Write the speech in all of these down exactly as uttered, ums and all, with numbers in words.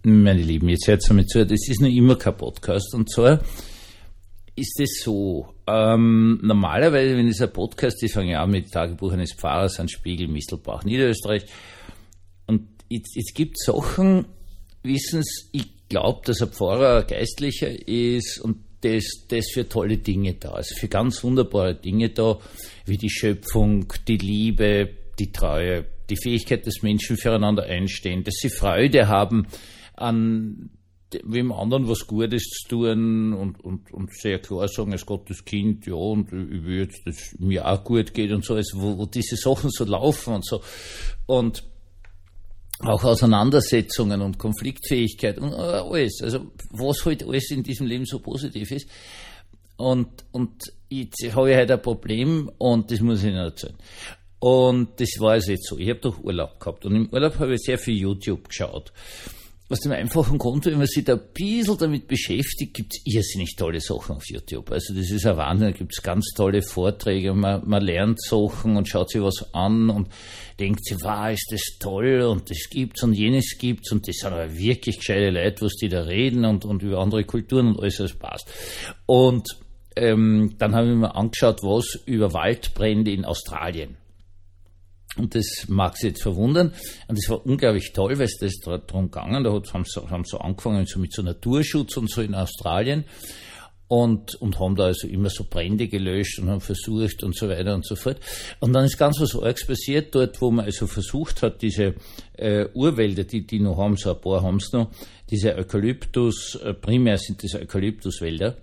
Meine Lieben, jetzt hört mir zu, das ist noch immer kein Podcast. Und zwar ist es so, ähm, normalerweise, wenn es ein Podcast ist, fange ich an mit Tagebuch eines Pfarrers, an Spiegel, Mistelbach, Niederösterreich. Und jetzt, jetzt gibt es Sachen, wissen Sie, ich glaube, dass ein Pfarrer ein Geistlicher ist und das, das für tolle Dinge da, also für ganz wunderbare Dinge da, wie die Schöpfung, die Liebe, die Treue, die Fähigkeit, dass Menschen füreinander einstehen, dass sie Freude haben, an wem anderen was Gutes zu tun und, und, und sehr klar sagen, als Gottes Kind, ja, und ich will jetzt, dass es mir auch gut geht und so, also wo, wo diese Sachen so laufen und so. Und auch Auseinandersetzungen und Konfliktfähigkeit und alles, also was halt alles in diesem Leben so positiv ist. Und, und jetzt habe ich halt ein Problem und das muss ich Ihnen erzählen. Und das war also jetzt so, ich habe doch Urlaub gehabt und im Urlaub habe ich sehr viel YouTube geschaut. Aus dem einfachen Grund, wenn man sich da ein bisschen damit beschäftigt, gibt es irrsinnig tolle Sachen auf YouTube. Also das ist ein Wahnsinn, da gibt es ganz tolle Vorträge, man, man lernt Sachen und schaut sich was an und denkt sich, wow, ist das toll und das gibt's und jenes gibt's und das sind aber wirklich gescheite Leute, was die da reden und, und über andere Kulturen und alles, was passt. Und ähm, dann habe ich mir angeschaut, was über Waldbrände in Australien. Und das mag Sie jetzt verwundern. Und das war unglaublich toll, weil es das darum gegangen, da haben sie, haben sie angefangen so mit so Naturschutz und so in Australien und, und haben da also immer so Brände gelöscht und haben versucht und so weiter und so fort. Und dann ist ganz was Arges passiert, dort wo man also versucht hat, diese äh, Urwälder, die die noch haben, so ein paar haben es noch, diese Eukalyptus, äh, primär sind das Eukalyptuswälder,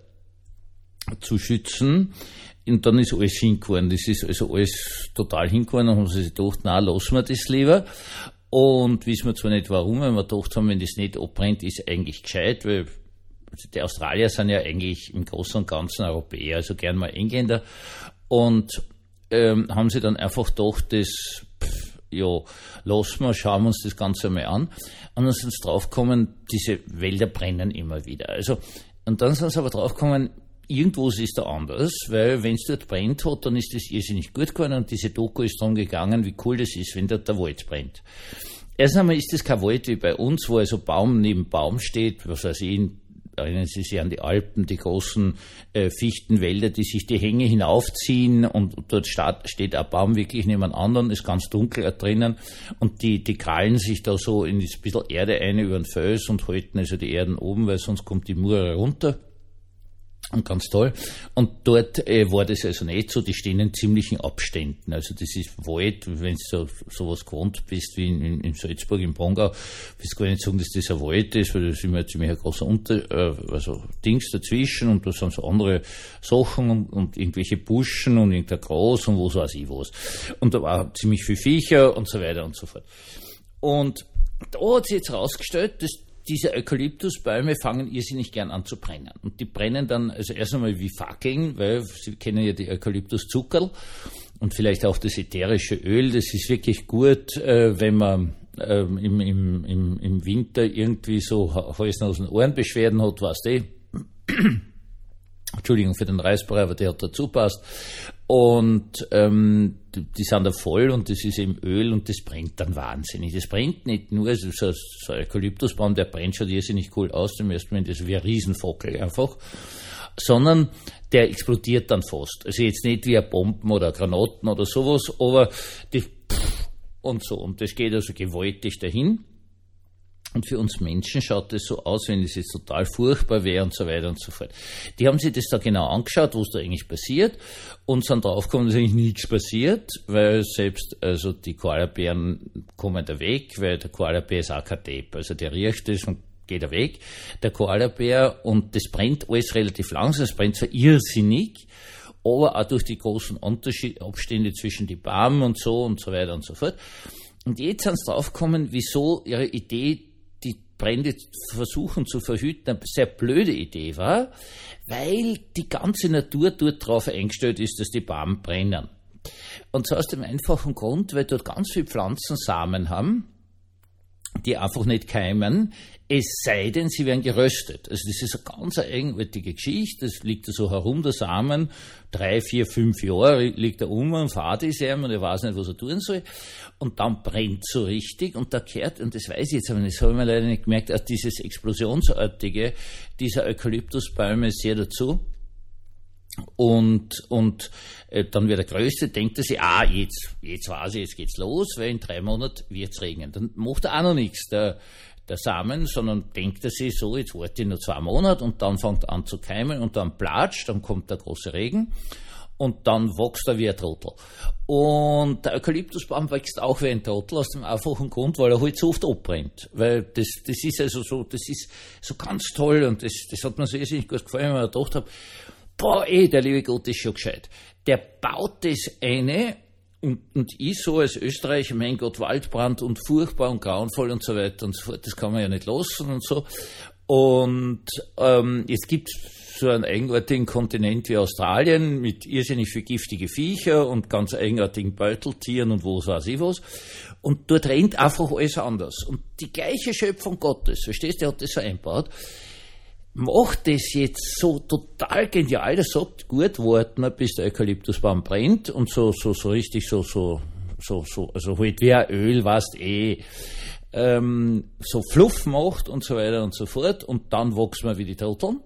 zu schützen. Und dann ist alles hingefahren. Das ist also alles total hingefahren. Dann haben sie sich gedacht, nein, lassen wir das lieber. Und wissen wir zwar nicht warum, weil wir gedacht haben, wenn das nicht abbrennt, ist eigentlich gescheit, weil die Australier sind ja eigentlich im Großen und Ganzen Europäer, also gern mal Engländer. Und ähm, haben sie dann einfach gedacht, das, pff, ja, lassen wir, schauen wir uns das Ganze mal an. Und dann sind sie draufgekommen, diese Wälder brennen immer wieder. Also, und dann sind sie aber draufgekommen, irgendwo ist da anders, weil wenn es dort brennt hat, dann ist das irrsinnig gut geworden und diese Doku ist darum gegangen, wie cool das ist, wenn dort der Wald brennt. Erst einmal ist das kein Wald wie bei uns, wo also Baum neben Baum steht, was weiß ich, erinnern Sie sich an die Alpen, die großen äh, Fichtenwälder, die sich die Hänge hinaufziehen und dort steht ein Baum wirklich neben einem anderen, ist ganz dunkel drinnen und die, die krallen sich da so in das bisschen Erde ein über den Fels und halten also die Erden oben, weil sonst kommt die Mure runter. Und ganz toll. Und dort äh, war das also nicht so, die stehen in ziemlichen Abständen. Also das ist Wald, wenn du so, sowas gewohnt bist wie in, in, in Salzburg, im Pongau, willst du gar nicht sagen, dass das ein Wald ist, weil das ist immer ziemlich ein großer Unter, äh, also Dings dazwischen und da sind so andere Sachen und, und irgendwelche Buschen und irgendein Gras und was weiß ich was. Und da war ziemlich viel Viecher und so weiter und so fort. Und da hat sich jetzt herausgestellt, dass diese Eukalyptusbäume fangen irrsinnig gern an zu brennen. Und die brennen dann also erst einmal wie Fackeln, weil Sie kennen ja die Eukalyptuszuckerl und vielleicht auch das ätherische Öl. Das ist wirklich gut, äh, wenn man äh, im, im, im, im Winter irgendwie so Hals, Nasen, Ohrenbeschwerden hat, weißt du. Entschuldigung für den Reisbrei, aber der hat dazu passt. Und ähm, die sind da voll und das ist eben Öl und das brennt dann wahnsinnig. Das brennt nicht nur, also so, so ein Eukalyptusbaum, der brennt schon irrsinnig cool aus, dem ersten Moment ist wie ein Riesenfackel einfach, sondern der explodiert dann fast. Also jetzt nicht wie ein Bomben oder Granaten oder sowas, aber die und so. Und das geht also gewaltig dahin. Und für uns Menschen schaut das so aus, wenn das jetzt total furchtbar wäre und so weiter und so fort. Die haben sich das da genau angeschaut, was da eigentlich passiert und sind draufgekommen, dass eigentlich nichts passiert, weil selbst also die Koalabären kommen da weg, weil der Koalabär ist auch kein Depp, also der riecht das und geht er weg, der Koalabär, und das brennt alles relativ langsam, es brennt zwar irrsinnig, aber auch durch die großen Unterschied, Abstände zwischen die Bäumen und so und so weiter und so fort. Und jetzt sind sie draufgekommen, wieso ihre Idee, Brände versuchen zu verhüten, eine sehr blöde Idee war, weil die ganze Natur dort darauf eingestellt ist, dass die Bäume brennen. Und zwar aus dem einfachen Grund, weil dort ganz viele Pflanzensamen haben die einfach nicht keimen, es sei denn, sie werden geröstet. Also das ist eine ganz eigenartige Geschichte, das liegt da so herum, der Samen, drei, vier, fünf Jahre liegt er um und fahrt ist er und er weiß nicht, was er tun soll. Und dann brennt so richtig und da kehrt, und das weiß ich jetzt, aber das habe ich mir leider nicht gemerkt, auch dieses Explosionsartige dieser Eukalyptusbäume sehr dazu. Und, und äh, dann wird der Größte, denkt er sich, ah, jetzt, jetzt weiß ich, jetzt geht's los, weil in drei Monaten wird's regnen. Dann macht er auch noch nichts, der, der Samen, sondern denkt er sich so, jetzt warte ich noch zwei Monate und dann fängt er an zu keimen und dann platscht, dann kommt der große Regen und dann wächst er wie ein Trottel. Und der Eukalyptusbaum wächst auch wie ein Trottel aus dem einfachen Grund, weil er halt so oft abbrennt. Weil das, das ist also so, das ist so ganz toll und das, das hat mir so irrsinnig gut gefallen, weil ich gedacht habe, boah, ey, der liebe Gott ist schon gescheit. Der baut das eine und, und ich so als Österreicher, mein Gott, Waldbrand und furchtbar und grauenvoll und so weiter und so fort, das kann man ja nicht lassen und so. Und ähm, jetzt gibt's so einen eigenartigen Kontinent wie Australien mit irrsinnig viel giftige Viecher und ganz eigenartigen Beuteltieren und was weiß ich was. Und dort rennt einfach alles anders. Und die gleiche Schöpfung Gottes, verstehst du, der hat das so eingebaut, macht das jetzt so total genial, der sagt, gut, warten wir, bis der Eukalyptusbaum brennt und so, so, so richtig so, so, so, so, also halt wie ein Öl, weißt eh, ähm, so Fluff macht und so weiter und so fort und dann wachsen wir wie die Trotteln.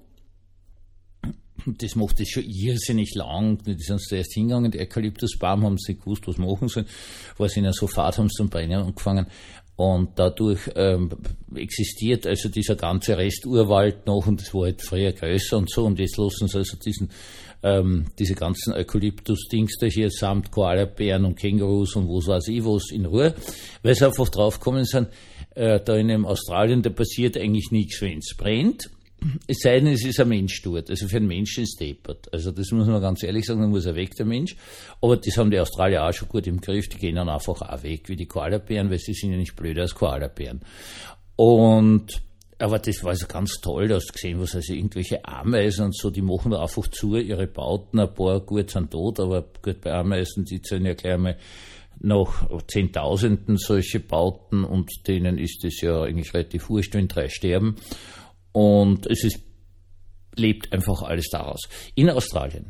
Das macht das schon irrsinnig lang. Die sind zuerst hingegangen, der Eukalyptusbaum, haben sie nicht gewusst, was machen sollen, weil sie ihnen so fad haben zum Brennen angefangen. Und dadurch ähm, existiert also dieser ganze Resturwald noch und das war halt früher größer und so und jetzt lassen sie also diesen, ähm, diese ganzen Eukalyptus-Dings da hier samt Koalabären und Kängurus und was weiß ich was in Ruhe, weil sie einfach draufgekommen sind, äh, da in dem Australien, da passiert eigentlich nichts, wenn es brennt. Es sei denn, es ist ein Mensch dort. Also für einen Menschen ist es deppert. Also das muss man ganz ehrlich sagen, dann muss er weg, der Mensch. Aber das haben die Australier auch schon gut im Griff. Die gehen dann einfach auch weg, wie die Koalabären, weil sie sind ja nicht blöder als Koalabären. Und, aber das war also ganz toll, da hast du gesehen, was also irgendwelche Ameisen und so, die machen da einfach zu, ihre Bauten, ein paar gut sind tot, aber gut, bei Ameisen, die zählen ja gleich einmal nach Zehntausenden solche Bauten und denen ist das ja eigentlich relativ wurscht, wenn drei sterben. Und es ist, lebt einfach alles daraus. In Australien.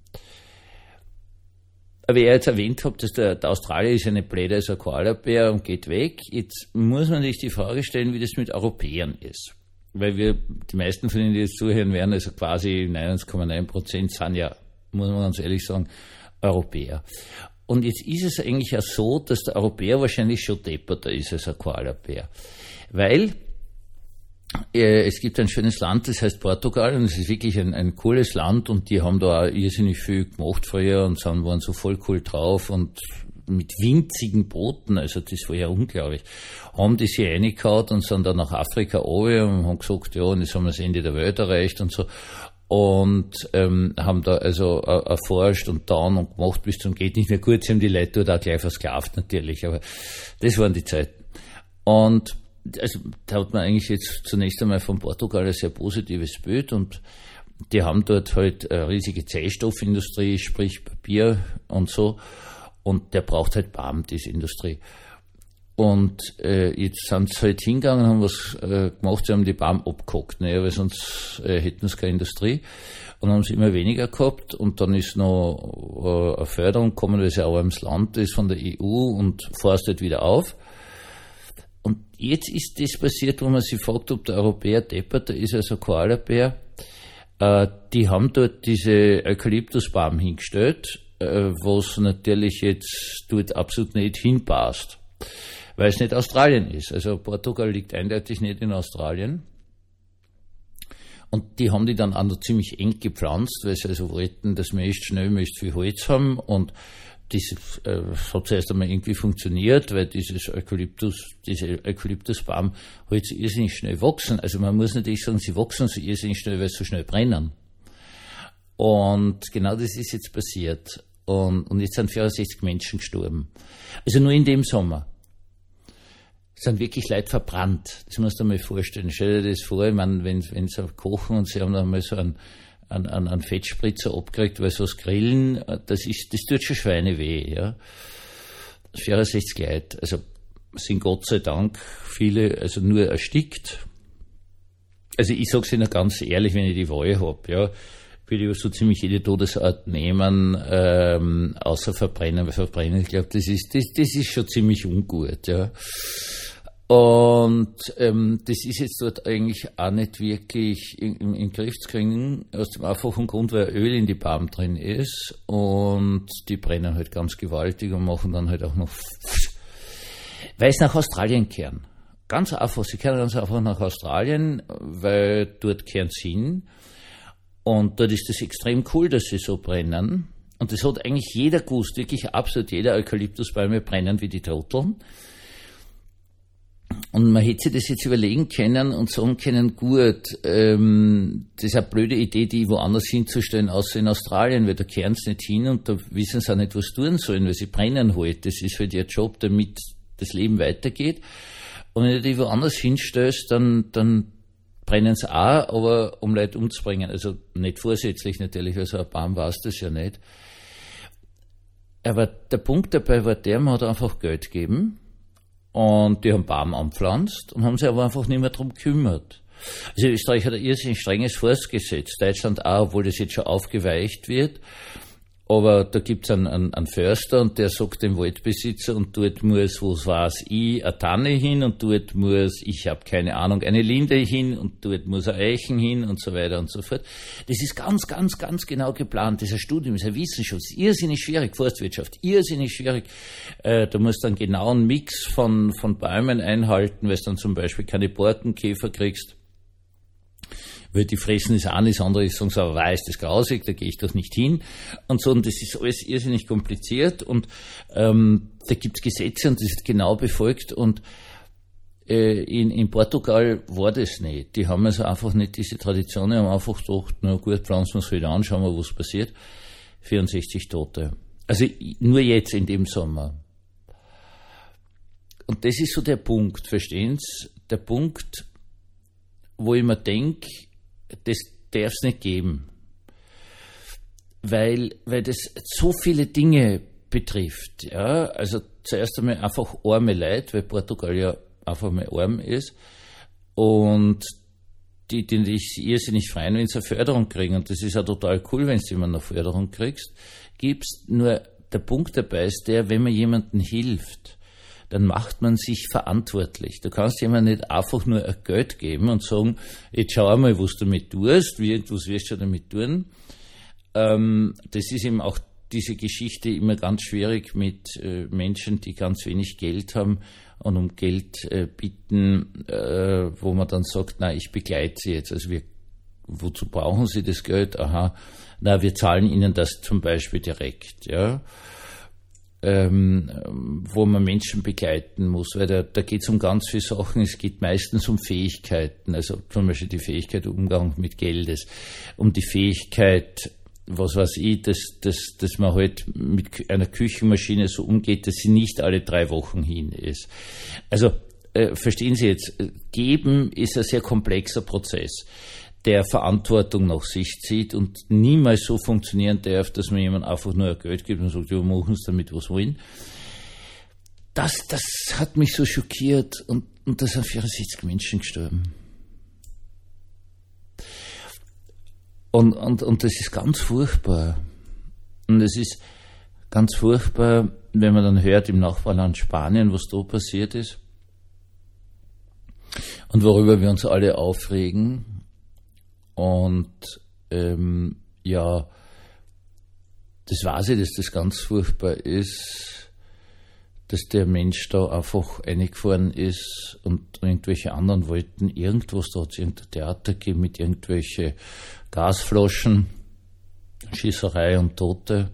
Aber ich jetzt erwähnt habe, dass der, der Australier ist ja nicht blöder als ein Koalabär und geht weg. Jetzt muss man sich die Frage stellen, wie das mit Europäern ist. Weil wir, die meisten von denen, die jetzt zuhören werden, also quasi neunundneunzig Komma neun Prozent sind ja, muss man ganz ehrlich sagen, Europäer. Und jetzt ist es eigentlich auch so, dass der Europäer wahrscheinlich schon depperter ist als ein Koalabär. Weil es gibt ein schönes Land, das heißt Portugal, und es ist wirklich ein, ein cooles Land und die haben da auch irrsinnig viel gemacht früher und sind, waren so voll cool drauf und mit winzigen Booten, also das war ja unglaublich, haben die sich reingehauen und sind dann nach Afrika runter und haben gesagt, ja, und jetzt haben wir das Ende der Welt erreicht und so. Und ähm, haben da also äh, erforscht und dann und gemacht bis zum geht nicht mehr gut. Sie haben die Leute dort auch gleich versklavt natürlich, aber das waren die Zeiten. Und also da hat man eigentlich jetzt zunächst einmal von Portugal ein sehr positives Bild und die haben dort halt eine riesige Zellstoffindustrie, sprich Papier und so und der braucht halt Baum, diese Industrie. Und äh, jetzt sind sie halt hingegangen und haben was äh, gemacht, sie haben die Baum abgehackt, ne, weil sonst äh, hätten sie keine Industrie und haben sie immer weniger gehabt und dann ist noch äh, eine Förderung gekommen, weil es ja auch armes Land ist von der E U und forstet wieder auf. Und jetzt ist das passiert, wo man sich fragt, ob der Europäer depperter ist als ein Koalabär. Äh, die haben dort diese Eukalyptusbaum hingestellt, äh, was natürlich jetzt dort absolut nicht hinpasst, weil es nicht Australien ist. Also Portugal liegt eindeutig nicht in Australien. Und die haben die dann auch noch ziemlich eng gepflanzt, weil sie also wollten, dass wir möglichst schnell möglichst viel Holz haben und das äh, hat zuerst einmal irgendwie funktioniert, weil dieses Eukalyptus, diese Eukalyptusbaum halt so irrsinnig schnell wachsen. Also man muss natürlich sagen, sie wachsen so irrsinnig schnell, weil sie so schnell brennen. Und genau das ist jetzt passiert. Und, und jetzt sind vierundsechzig Menschen gestorben. Also nur in dem Sommer. Es sind wirklich Leute verbrannt. Das musst du dir mal vorstellen. Stell dir das vor, ich meine, wenn, wenn sie kochen und sie haben dann mal so einen An, an, an Fettspritzer abgekriegt, weil so das Grillen, das ist, das tut schon Schweine weh, ja. vierundsechzig Leute, also sind Gott sei Dank viele also nur erstickt. Also ich sage es Ihnen ganz ehrlich, wenn ich die Wahl habe, ja, würde ich so ziemlich jede Todesart nehmen, ähm, außer Verbrennen, weil Verbrennen, ich glaube, das ist, das, das ist schon ziemlich ungut, ja. Und ähm, das ist jetzt dort eigentlich auch nicht wirklich in, in, in den Griff zu kriegen, aus dem einfachen Grund, weil Öl in die Palm drin ist und die brennen halt ganz gewaltig und machen dann halt auch noch, weil sie nach Australien kehren. Ganz einfach, sie kehren ganz einfach nach Australien, weil dort kehren sie hin. Und dort ist es extrem cool, dass sie so brennen. Und das hat eigentlich jeder gewusst, wirklich absolut jeder. Eukalyptusbäume brennen wie die Trotteln. Und man hätte sich das jetzt überlegen können und sagen können, gut, ähm, das ist eine blöde Idee, die woanders hinzustellen, außer in Australien, weil da kehren sie nicht hin und da wissen sie auch nicht, was tun sollen, weil sie brennen halt. Das ist halt ihr Job, damit das Leben weitergeht. Und wenn du die woanders hinstellst, dann, dann brennen sie auch, aber um Leute umzubringen. Also nicht vorsätzlich natürlich, also ein Baum weiß das ja nicht. Aber der Punkt dabei war der, man hat einfach Geld gegeben und die haben Baum anpflanzt und haben sich aber einfach nicht mehr drum gekümmert. Also Österreich hat ein irrsinnig strenges Forstgesetz, Deutschland auch, obwohl das jetzt schon aufgeweicht wird. Aber da gibt's einen, einen, einen Förster und der sagt dem Waldbesitzer und dort muss, was weiß ich, eine Tanne hin und dort muss, ich habe keine Ahnung, eine Linde hin und dort muss ein Eichen hin und so weiter und so fort. Das ist ganz, ganz, ganz genau geplant. Das ist ein Studium, das ist ein Wissenschaft, das ist irrsinnig schwierig, Forstwirtschaft, irrsinnig schwierig. Äh, da musst du einen genauen Mix von, von Bäumen einhalten, weil du dann zum Beispiel keine Borkenkäfer kriegst. Weil die fressen das eine, das andere ist, sagen sie, aber weiß, das ist grausig, da gehe ich doch nicht hin. Und so, und das ist alles irrsinnig kompliziert und ähm, da gibt's Gesetze und das ist genau befolgt und äh, in, in Portugal war das nicht. Die haben also einfach nicht diese Tradition, die haben einfach gedacht, na gut, pflanzen wir es wieder an, schauen wir, was passiert. vierundsechzig Tote. Also nur jetzt in dem Sommer. Und das ist so der Punkt, verstehen Sie? Der Punkt, wo ich mir denke, das darf es nicht geben. Weil, weil das so viele Dinge betrifft. Ja? Also zuerst einmal einfach arme Leute, weil Portugal ja einfach mal arm ist. Und die, die sich irrsinnig freuen, wenn sie eine Förderung kriegen. Und das ist ja total cool, wenn du immer eine Förderung kriegst. Gibst. Nur der Punkt dabei ist der, wenn man jemandem hilft, dann macht man sich verantwortlich. Du kannst jemandem nicht einfach nur ein Geld geben und sagen, jetzt schau einmal, was du damit tust, wie, was wirst du damit tun. Ähm, das ist eben auch diese Geschichte immer ganz schwierig mit äh, Menschen, die ganz wenig Geld haben und um Geld äh, bitten, äh, wo man dann sagt, na, ich begleite sie jetzt. Also wir, wozu brauchen sie das Geld? Aha, na, wir zahlen ihnen das zum Beispiel direkt, ja. Ähm, wo man Menschen begleiten muss, weil da, da geht es um ganz viele Sachen. Es geht meistens um Fähigkeiten, also zum Beispiel die Fähigkeit Umgang mit Geldes, um die Fähigkeit, was weiß ich, dass, dass, dass man halt mit einer Küchenmaschine so umgeht, dass sie nicht alle drei Wochen hin ist. Also äh, verstehen Sie jetzt, geben ist ein sehr komplexer Prozess, der Verantwortung nach sich zieht und niemals so funktionieren darf, dass man jemand einfach nur Geld gibt und sagt, ja, machen Sie damit, was wollen. Das, das hat mich so schockiert und, und da sind vierundsechzig Menschen gestorben. Und, und, und das ist ganz furchtbar. Und es ist ganz furchtbar, wenn man dann hört im Nachbarland Spanien, was da passiert ist und worüber wir uns alle aufregen. Und ähm, ja, das weiß ich, dass das ganz furchtbar ist, dass der Mensch da einfach reingefahren ist und irgendwelche anderen wollten irgendwas, da hat es irgendein Theater gegeben mit irgendwelche Gasflaschen, Schießerei und Tote.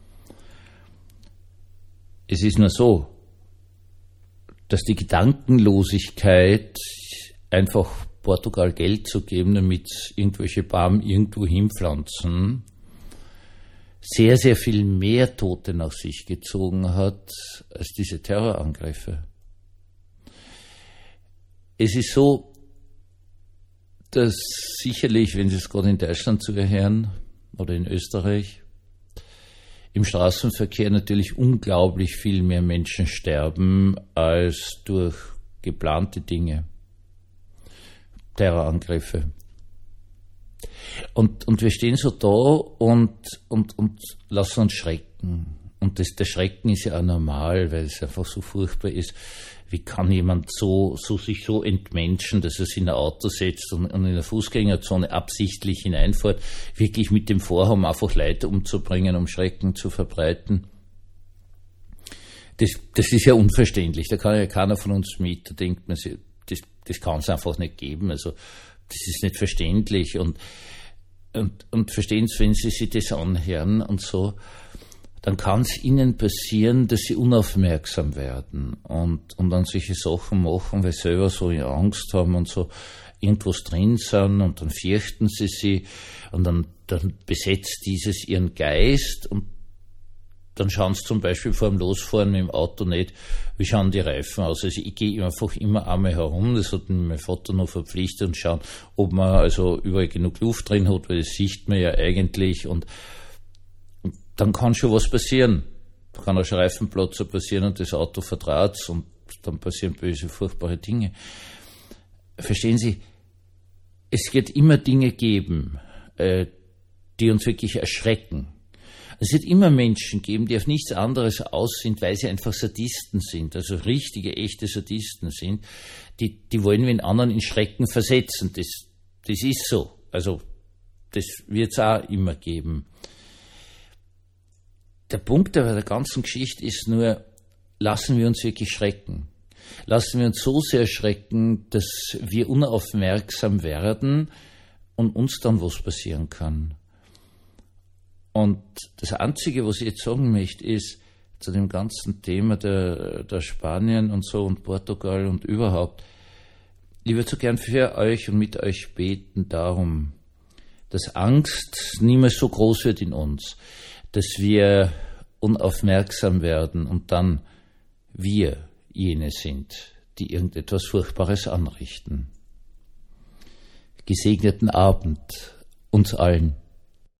Es ist nur so, dass die Gedankenlosigkeit einfach Portugal Geld zu geben, damit irgendwelche Bäume irgendwo hinpflanzen, sehr, sehr viel mehr Tote nach sich gezogen hat als diese Terrorangriffe. Es ist so, dass sicherlich, wenn Sie es gerade in Deutschland zuhören oder in Österreich, im Straßenverkehr natürlich unglaublich viel mehr Menschen sterben als durch geplante Dinge, Terrorangriffe. Und, und wir stehen so da und, und, und lassen uns schrecken. Und das, der Schrecken ist ja auch normal, weil es einfach so furchtbar ist. Wie kann jemand so, so sich so entmenschen, dass er sich in ein Auto setzt und, und in eine Fußgängerzone absichtlich hineinfährt, wirklich mit dem Vorhaben, einfach Leute umzubringen, um Schrecken zu verbreiten? Das, das ist ja unverständlich. Da kann ja keiner von uns mit. Da denkt man sich, das, das kann es einfach nicht geben. Also, das ist nicht verständlich. Und, und, und verstehen Sie, wenn Sie sich das anhören und so, dann kann es ihnen passieren, dass sie unaufmerksam werden und, und dann solche Sachen machen, weil sie selber so Angst haben und so irgendwas drin sind und dann fürchten sie sie und dann, dann besetzt dieses ihren Geist und dann schauen sie zum Beispiel vor dem Losfahren mit dem Auto nicht, wie schauen die Reifen aus. Also ich gehe einfach immer einmal herum, das hat mir mein Vater noch verpflichtet, und schauen, ob man also überall genug Luft drin hat, weil das sieht man ja eigentlich, und dann kann schon was passieren. Da kann ein Reifenplatzer passieren und das Auto verdraht und dann passieren böse, furchtbare Dinge. Verstehen Sie, es wird immer Dinge geben, äh, die uns wirklich erschrecken. Es wird immer Menschen geben, die auf nichts anderes aus sind, weil sie einfach Sadisten sind, also richtige, echte Sadisten sind. Die, die wollen den anderen in Schrecken versetzen. Das, das ist so. Also, das wird es auch immer geben. Der Punkt der, der ganzen Geschichte ist nur, lassen wir uns wirklich schrecken. Lassen wir uns so sehr schrecken, dass wir unaufmerksam werden und uns dann was passieren kann. Und das Einzige, was ich jetzt sagen möchte, ist, zu dem ganzen Thema der, der Spanien und so und Portugal und überhaupt, ich würde so gern für euch und mit euch beten darum, dass Angst niemals so groß wird in uns, dass wir unaufmerksam werden und dann wir jene sind, die irgendetwas Furchtbares anrichten. Gesegneten Abend uns allen.